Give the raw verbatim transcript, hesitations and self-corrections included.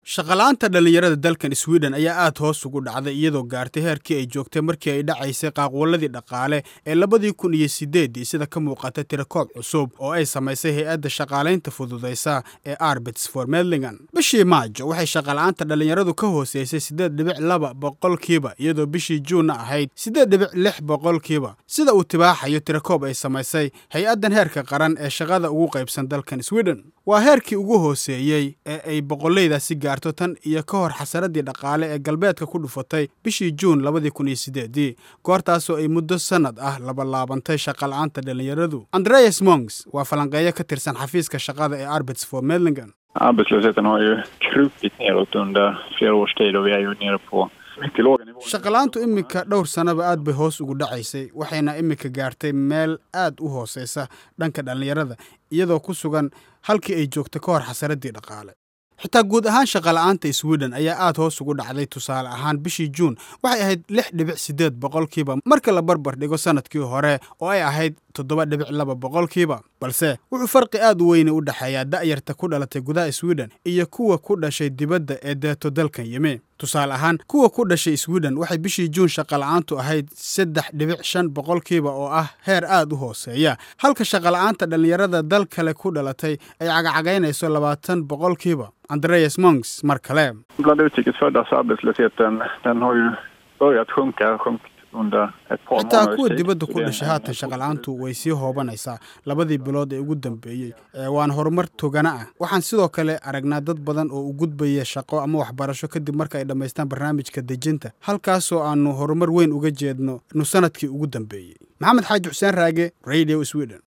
shaqalaanta dhalinyarada dalkan Sweden ayaa aad hoos ugu dhacday iyadoo gaartay heerkii ay joogtay markii ay dhacaysay qaaqwaladii dhaqaale ee labadii kun iyo sideed sida ka muuqata tirakoob cusub oo ay samaysay hay'adda shaqaalaynta fududeysa ee Arbetsförmedlingen. Bishii Maajo waxay shaqalaanta dhalinyaradu ka hooseysay siddeed dhibic laba boqolkiiba iyadoo bishii Juun ahayd siddeed dhibic lix boqolkiiba sida uu tibaaxayo tirakoob ay samaysay hay'addan heerka qaran ee shaqada ugu qaybsan dalkan Sweden. Waa heerkii ugu hooseeyay ee ay boqolleydaasi gaarto tan iyo ka hor xasaradii dhaqaale ee galbeedka ku dhufatay bishii Juun labadii kun iyo sideed goortaasoo ay muddo sanad ah laba laabantay shaqalaanta dhalinyaradu. Andreas Monks waa falanqeeyo ka tirsan xafiiska shaqada ee Arbetsförmedlingen. Arbetslösheten har ju krupit neråt under flera års tid och vi är ju nere på mycket låga nivåer. Shaqalaantu imika dhowr sanaba aad bay hoos ugu dhacaysay waxayna imika gaartay meel aad u hooseysa dhanka dhalinyarada iyadoo ku sugan halkii ay joogto ka hor xasaradii dhaqaale. xitaa guud ahaan shaqalaanta Sweden ayaa aad hoos ugu dhacday tusaale ahaan bishii Juun waxay ahayd lix dhibic siddeed boqolkiiba marka la barbar dhigo sanadkii hore oo ay ahayd toddoba dhibic laba boqolkiiba balse wuxuu farqi aad u weyn u dhaxeeyaa da'yarta ku dhalatay gudaha Sweden iyo kuwa ku dhashay dibadda ee deeto dalkan Yemen. tusaale ahaan kuwa ku dhashay Sweden waxay bishii Juun shaqalaantu ahayd saddex dhibic shan boqolkiiba oo ah heer aad u hooseeya halka shaqalaanta dhalinyarada dal kale ku dhalatay ay cagacagaynayso labaatan boqolkiiba. Andreas Monks mar kale. Bland utrikesföddas arbetslösheten den har ju börjat sjunka sjunkit under ett par månader. Xitaa kuwa dibadda ku dhashay haatan shaqalaantu way sii hoobanaysaa labadii bilood ee ugu dambeeyay waan horumar togana ah. Waxaan sidoo kale aragnaa dad badan oo u gudbaya shaqo ama waxbarasho kadib marka ay dhameystaan barnaamijka dejinta halkaasoo aanu horumar weyn uga jeedno nu sanadkii ugu dambeeyay. Maxamed Xaaji Xuseen Raage, Radio Sweden.